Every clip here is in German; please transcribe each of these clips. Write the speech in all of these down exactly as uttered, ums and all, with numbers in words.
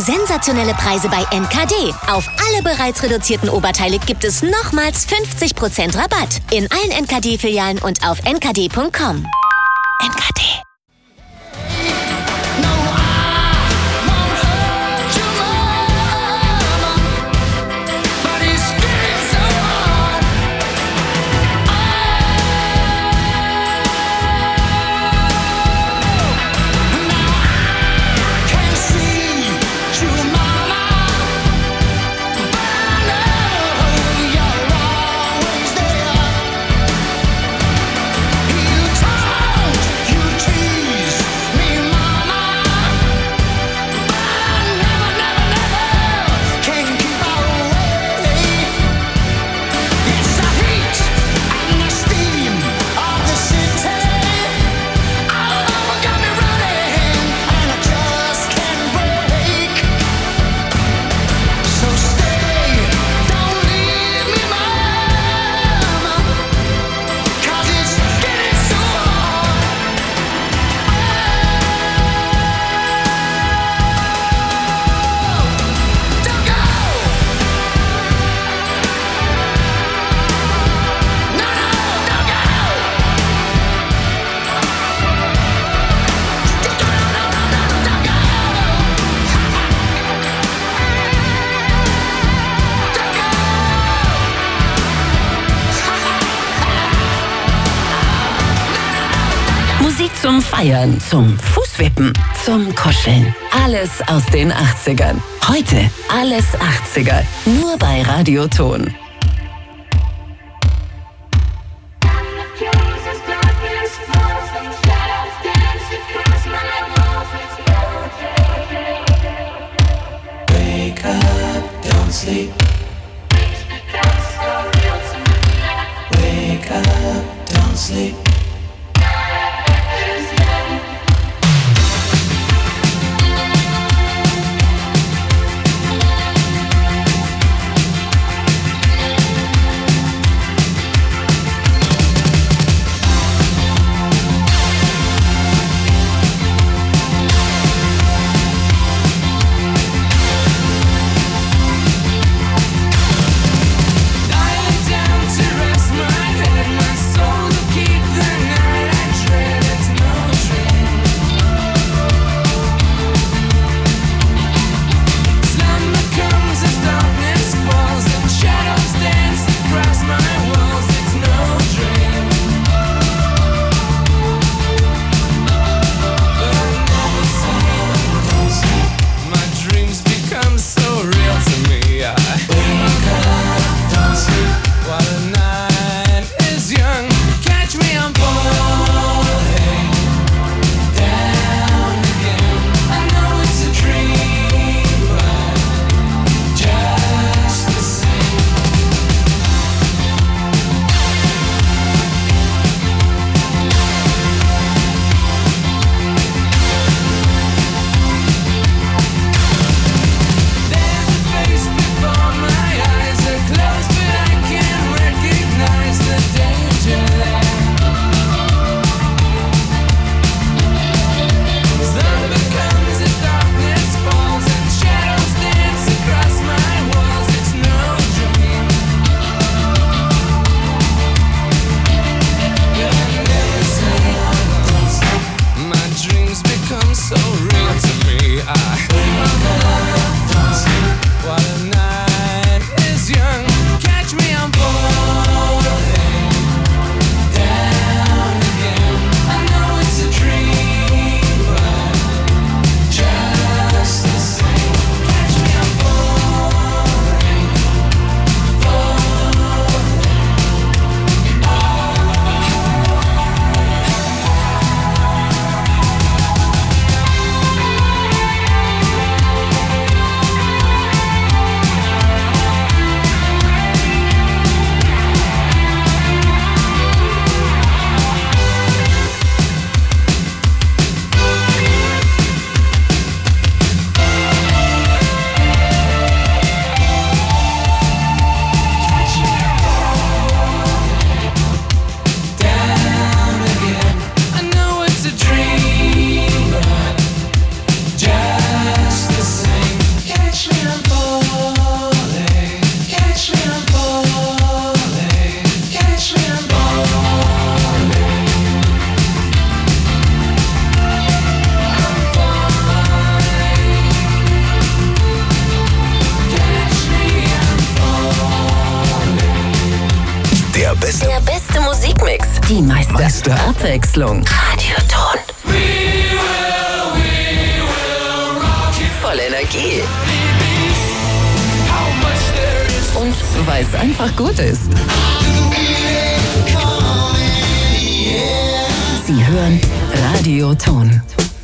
Sensationelle Preise bei N K D. Auf alle bereits reduzierten Oberteile gibt es nochmals fünfzig Prozent Rabatt. In allen N K D-Filialen und auf n k d punkt com. N K D. Zum Feiern, zum Fußwippen, zum Kuscheln. Alles aus den achtzigern. Heute alles achtziger. Nur bei Radioton. Wake up, don't sleep. Wake up, don't sleep. Beste. Der beste Musikmix. Die meiste, Meiste. Abwechslung. Radioton. Voll Energie. Und weil es einfach gut ist. Sie hören Radioton.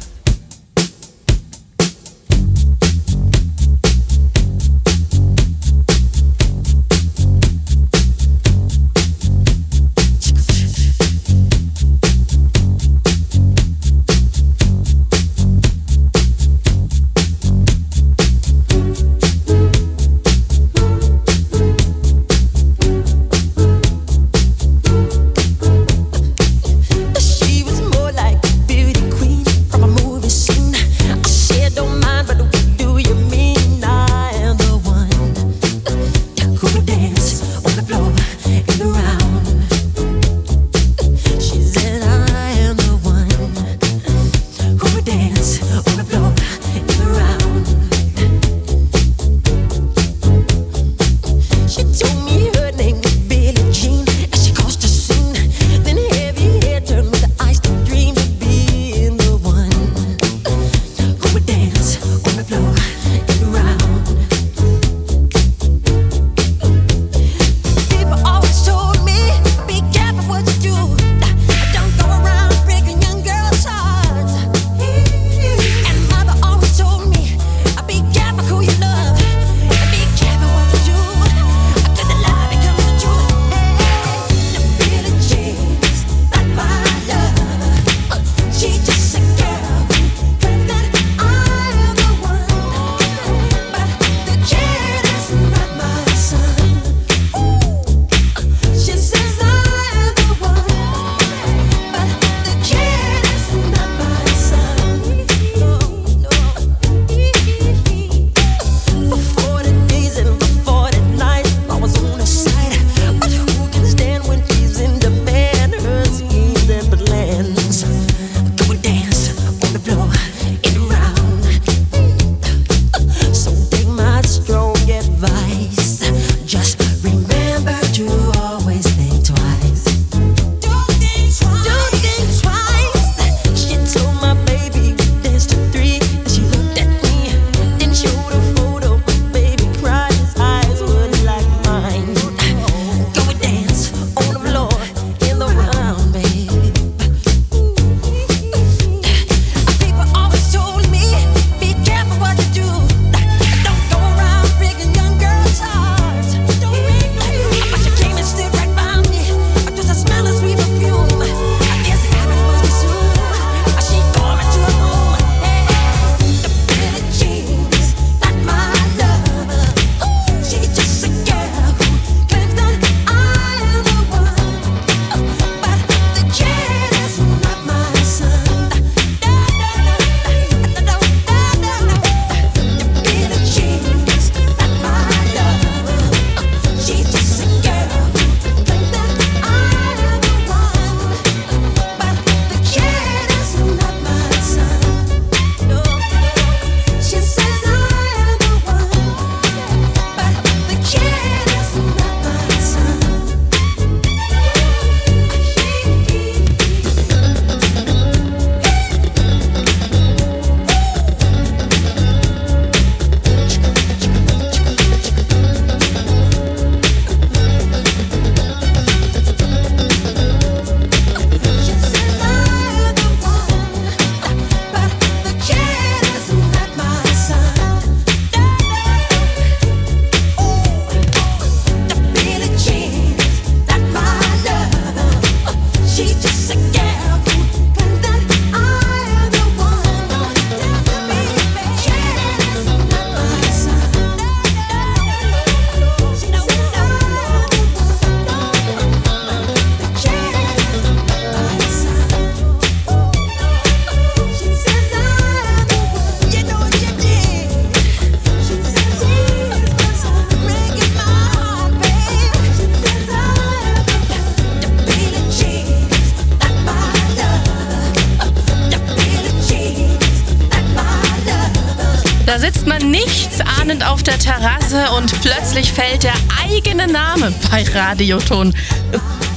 Da sitzt man nichtsahnend auf der Terrasse und plötzlich fällt der eigene Name bei Radioton.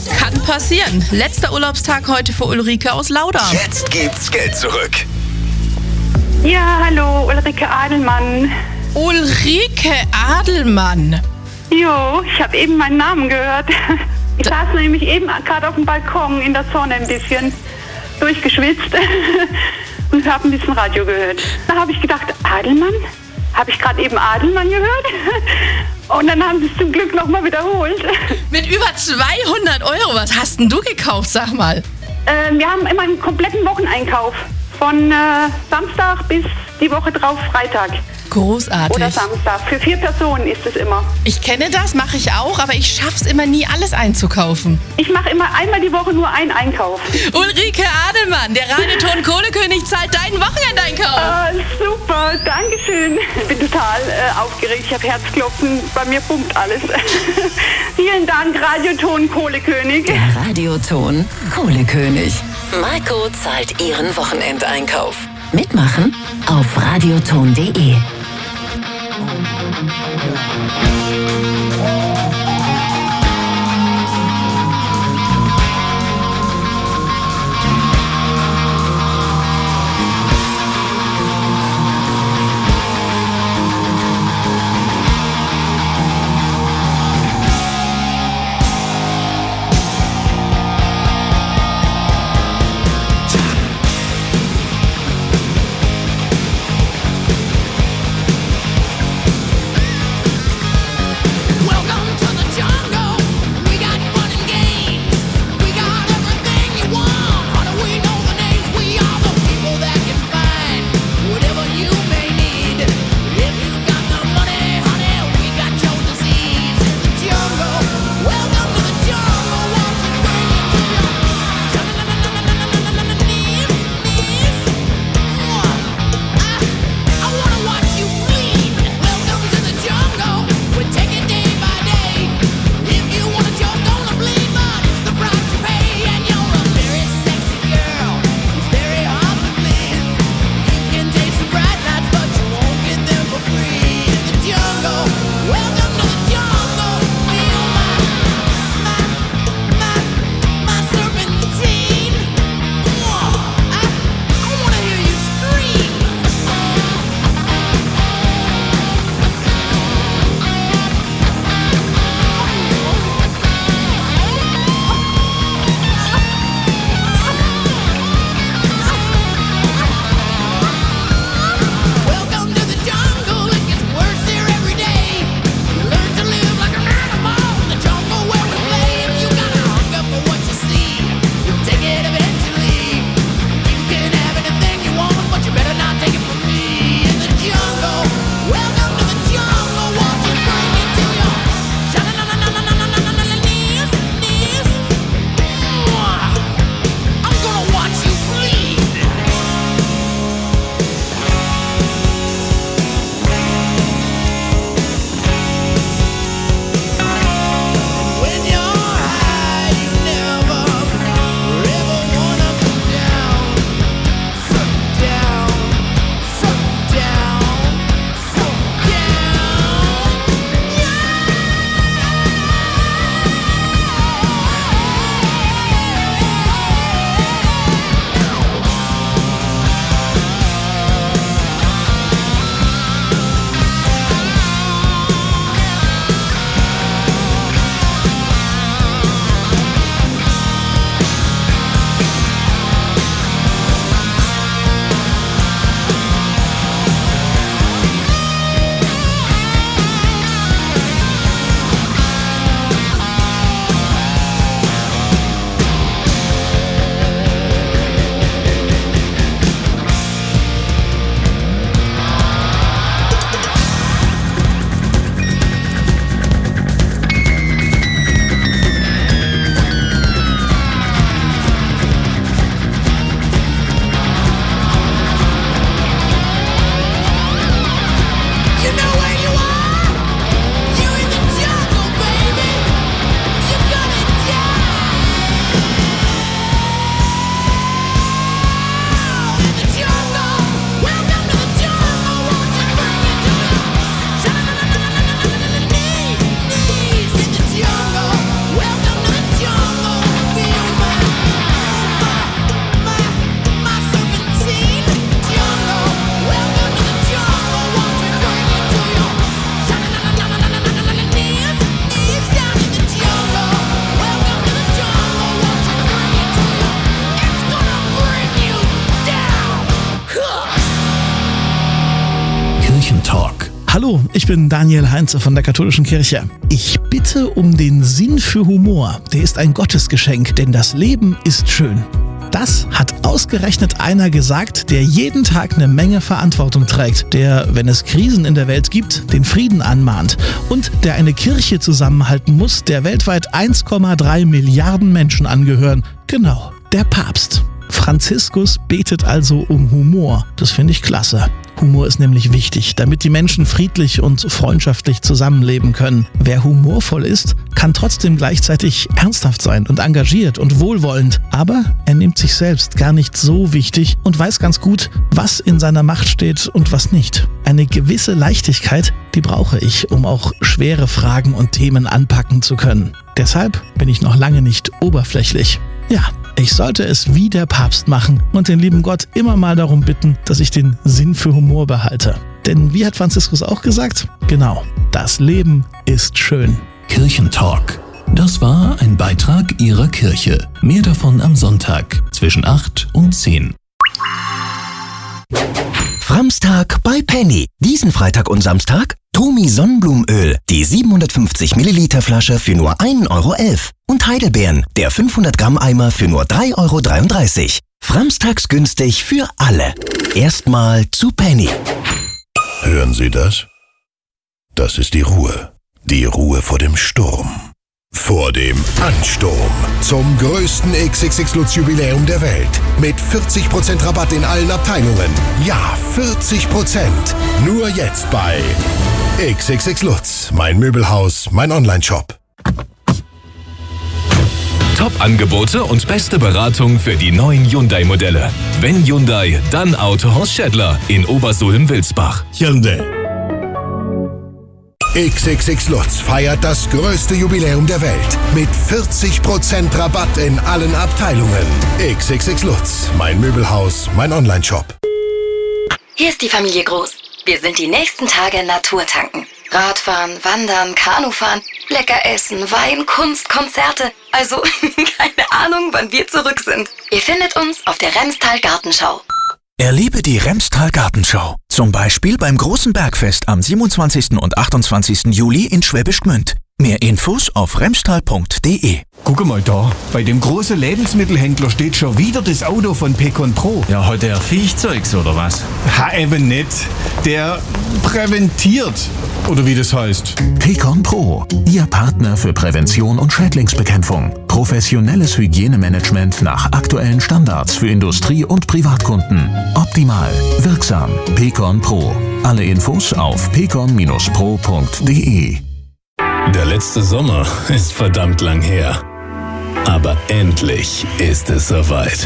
Kann passieren. Letzter Urlaubstag heute für Ulrike aus Lauda. Jetzt gibt's Geld zurück. Ja, hallo, Ulrike Adelmann. Ulrike Adelmann. Jo, ich habe eben meinen Namen gehört. Ich saß nämlich eben gerade auf dem Balkon in der Sonne ein bisschen durchgeschwitzt und habe ein bisschen Radio gehört. Da habe ich gedacht, Adelmann? Habe ich gerade eben Adelmann gehört? Und dann haben sie es zum Glück nochmal wiederholt. Mit über zweihundert Euro. Was hast denn du gekauft, sag mal? Äh, wir haben immer einen kompletten Wocheneinkauf. Von äh, Samstag bis die Woche drauf Freitag. Großartig. Oder Samstag. Für vier Personen ist es immer. Ich kenne das, mache ich auch, aber ich schaff's immer nie, alles einzukaufen. Ich mache immer einmal die Woche nur einen Einkauf. Ulrike Adelmann, der reine Ton-Kohlekönig, zahlt deinen Wochenendeinkauf. Ah, super, Dankeschön. Ich bin total äh, aufgeregt, ich habe Herzklopfen, bei mir pumpt alles. Vielen Dank, Radioton Kohlekönig. Der Radioton Kohlekönig. Maiko zahlt ihren Wochenendeinkauf. Mitmachen auf radioton punkt de. Hallo, ich bin Daniel Heinze von der Katholischen Kirche. Ich bitte um den Sinn für Humor. Der ist ein Gottesgeschenk, denn das Leben ist schön. Das hat ausgerechnet einer gesagt, der jeden Tag eine Menge Verantwortung trägt, der, wenn es Krisen in der Welt gibt, den Frieden anmahnt und der eine Kirche zusammenhalten muss, der weltweit eins Komma drei Milliarden Menschen angehören. Genau, der Papst. Franziskus betet also um Humor. Das finde ich klasse. Humor ist nämlich wichtig, damit die Menschen friedlich und freundschaftlich zusammenleben können. Wer humorvoll ist, kann trotzdem gleichzeitig ernsthaft sein und engagiert und wohlwollend. Aber er nimmt sich selbst gar nicht so wichtig und weiß ganz gut, was in seiner Macht steht und was nicht. Eine gewisse Leichtigkeit, die brauche ich, um auch schwere Fragen und Themen anpacken zu können. Deshalb bin ich noch lange nicht oberflächlich. Ja, ich sollte es wie der Papst machen und den lieben Gott immer mal darum bitten, dass ich den Sinn für Humor behalte. Denn wie hat Franziskus auch gesagt? Genau, das Leben ist schön. Kirchentalk. Das war ein Beitrag Ihrer Kirche. Mehr davon am Sonntag zwischen acht und zehn. Framstag bei Penny. Diesen Freitag und Samstag Tomi Sonnenblumenöl, die siebenhundertfünfzig Milliliter Flasche für nur ein Euro elf. Und Heidelbeeren, der fünfhundert Gramm Eimer für nur drei Euro dreiunddreißig. Framstags günstig für alle. Erstmal zu Penny. Hören Sie das? Das ist die Ruhe. Die Ruhe vor dem Sturm. Vor dem Ansturm zum größten X X X Lutz Jubiläum der Welt. Mit vierzig Prozent Rabatt in allen Abteilungen. Ja, vierzig Prozent. Nur jetzt bei X X X Lutz. Mein Möbelhaus, mein Onlineshop. Top-Angebote und beste Beratung für die neuen Hyundai-Modelle. Wenn Hyundai, dann Autohaus Schädler in Obersulm-Wilsbach. Hyundai. X X X Lutz feiert das größte Jubiläum der Welt mit vierzig Prozent Rabatt in allen Abteilungen. X X X Lutz, mein Möbelhaus, mein Onlineshop. Hier ist die Familie Groß. Wir sind die nächsten Tage Naturtanken. Radfahren, Wandern, Kanufahren, lecker essen, Wein, Kunst, Konzerte. Also keine Ahnung, wann wir zurück sind. Ihr findet uns auf der Remstal Gartenschau. Erlebe die Remstal Gartenschau. Zum Beispiel beim großen Bergfest am siebenundzwanzigsten und achtundzwanzigsten Juli in Schwäbisch Gmünd. Mehr Infos auf remstal punkt de. Guck mal da, bei dem großen Lebensmittelhändler steht schon wieder das Auto von Pecon Pro. Ja, hat der Viechzeugs oder was? Ha, eben nicht. Der präventiert, oder wie das heißt. Pecon Pro, Ihr Partner für Prävention und Schädlingsbekämpfung. Professionelles Hygienemanagement nach aktuellen Standards für Industrie- und Privatkunden. Optimal, wirksam. Pecon Pro. Alle Infos auf pecon Bindestrich pro punkt de. Der letzte Sommer ist verdammt lang her. Aber endlich ist es soweit.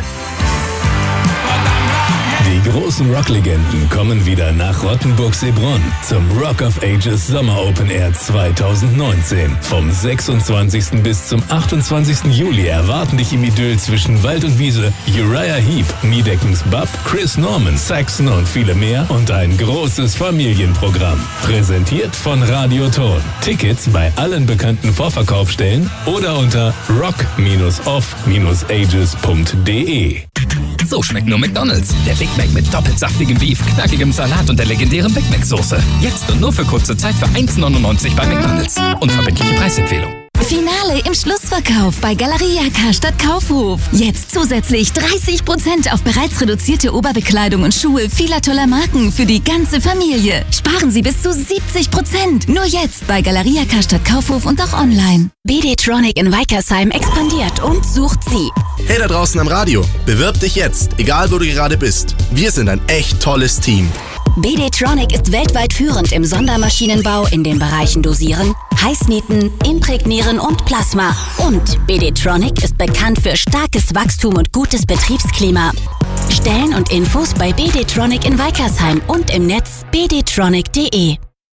Die großen Rocklegenden kommen wieder nach Rottenburg-Seebronn zum Rock of Ages Sommer Open Air zweitausendneunzehn. Vom sechsundzwanzigsten bis zum achtundzwanzigsten Juli erwarten dich im Idyll zwischen Wald und Wiese Uriah Heep, Niedeckens Bub, Chris Norman, Saxon und viele mehr und ein großes Familienprogramm. Präsentiert von Radio Ton. Tickets bei allen bekannten Vorverkaufsstellen oder unter rock off ages punkt de. So schmeckt nur McDonald's. Der Big Mac mit doppelt saftigem Beef, knackigem Salat und der legendären Big Mac Soße. Jetzt und nur für kurze Zeit für eins neunundneunzig bei McDonald's. Unverbindliche Preisempfehlung. Finale im Schlussverkauf bei Galeria Karstadt Kaufhof. Jetzt zusätzlich dreißig Prozent auf bereits reduzierte Oberbekleidung und Schuhe vieler toller Marken für die ganze Familie. Sparen Sie bis zu siebzig Prozent. Nur jetzt bei Galeria Karstadt Kaufhof und auch online. B D Tronic in Weikersheim expandiert und sucht Sie. Hey da draußen am Radio, bewirb dich jetzt, egal wo du gerade bist. Wir sind ein echt tolles Team. B D Tronic ist weltweit führend im Sondermaschinenbau in den Bereichen Dosieren, Heißnieten, Imprägnieren und Plasma. Und B D Tronic ist bekannt für starkes Wachstum und gutes Betriebsklima. Stellen und Infos bei B D Tronic in Weikersheim und im Netz b d tronic punkt de.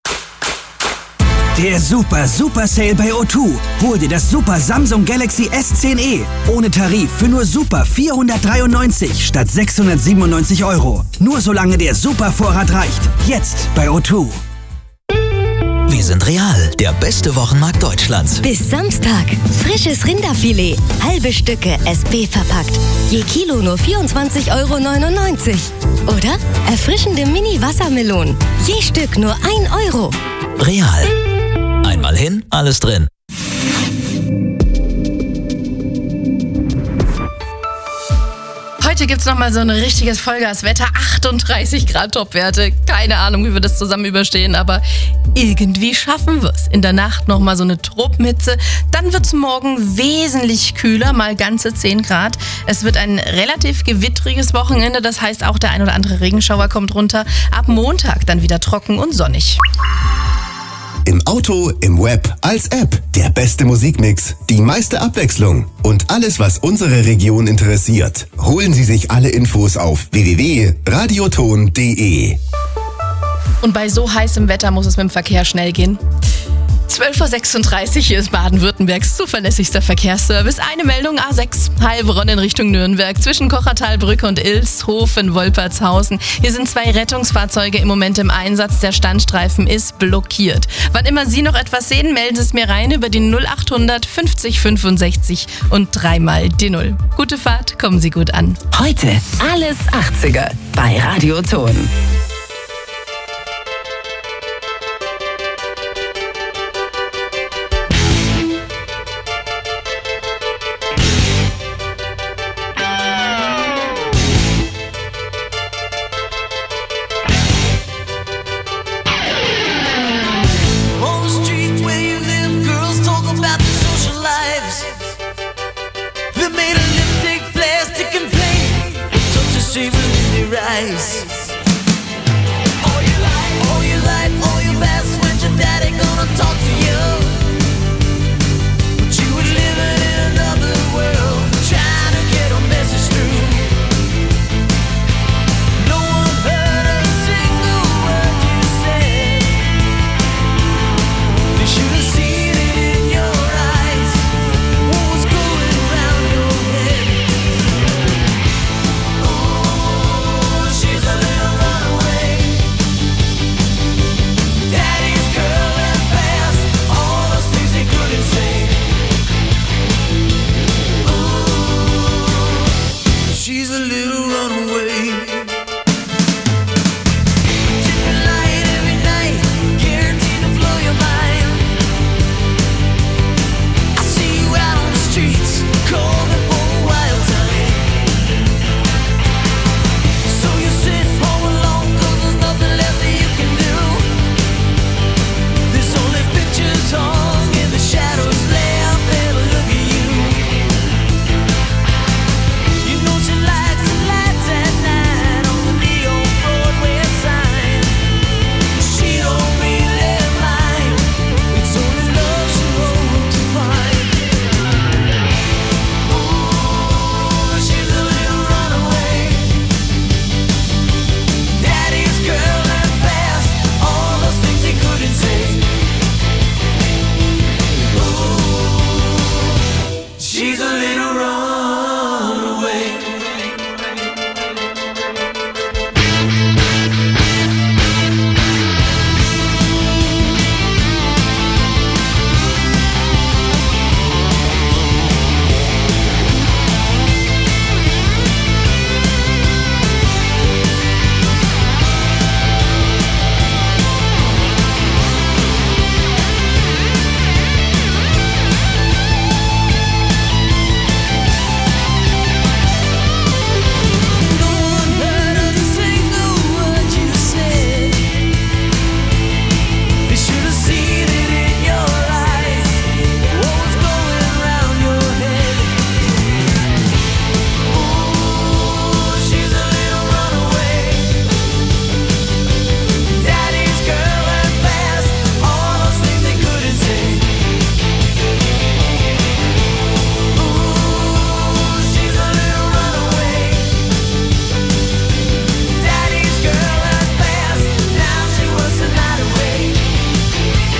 Der Super Super Sale bei O zwei. Hol dir das Super Samsung Galaxy S zehn e. Ohne Tarif für nur Super vierhundertdreiundneunzig statt sechshundertsiebenundneunzig Euro. Nur solange der Super Vorrat reicht. Jetzt bei O zwei. Wir sind Real, der beste Wochenmarkt Deutschlands. Bis Samstag. Frisches Rinderfilet. Halbe Stücke S P verpackt. Je Kilo nur vierundzwanzig Euro neunundneunzig. Oder erfrischende Mini-Wassermelonen. Je Stück nur ein Euro. Real. Einmal hin, alles drin. Heute gibt es nochmal so ein richtiges Vollgaswetter. achtunddreißig Grad Topwerte. Keine Ahnung, wie wir das zusammen überstehen, aber irgendwie schaffen wir es. In der Nacht nochmal so eine Tropenhitze. Dann wird es morgen wesentlich kühler, mal ganze zehn Grad. Es wird ein relativ gewittriges Wochenende. Das heißt, auch der ein oder andere Regenschauer kommt runter. Ab Montag dann wieder trocken und sonnig. Im Auto, im Web, als App. Der beste Musikmix, die meiste Abwechslung und alles, was unsere Region interessiert. Holen Sie sich alle Infos auf w w w punkt radioton punkt d e. Und bei so heißem Wetter muss es mit dem Verkehr schnell gehen. zwölf Uhr sechsunddreißig, hier ist Baden-Württembergs zuverlässigster Verkehrsservice. Eine Meldung, A sechs, Heilbronn in Richtung Nürnberg, zwischen Kochertalbrücke und Ilshofen, Wolpertshausen. Hier sind zwei Rettungsfahrzeuge im Moment im Einsatz. Der Standstreifen ist blockiert. Wann immer Sie noch etwas sehen, melden Sie es mir rein über die null achthundert fünfzig fünfundsechzig und dreimal die Null. Gute Fahrt, kommen Sie gut an. Heute alles achtziger bei Radioton. Eyes.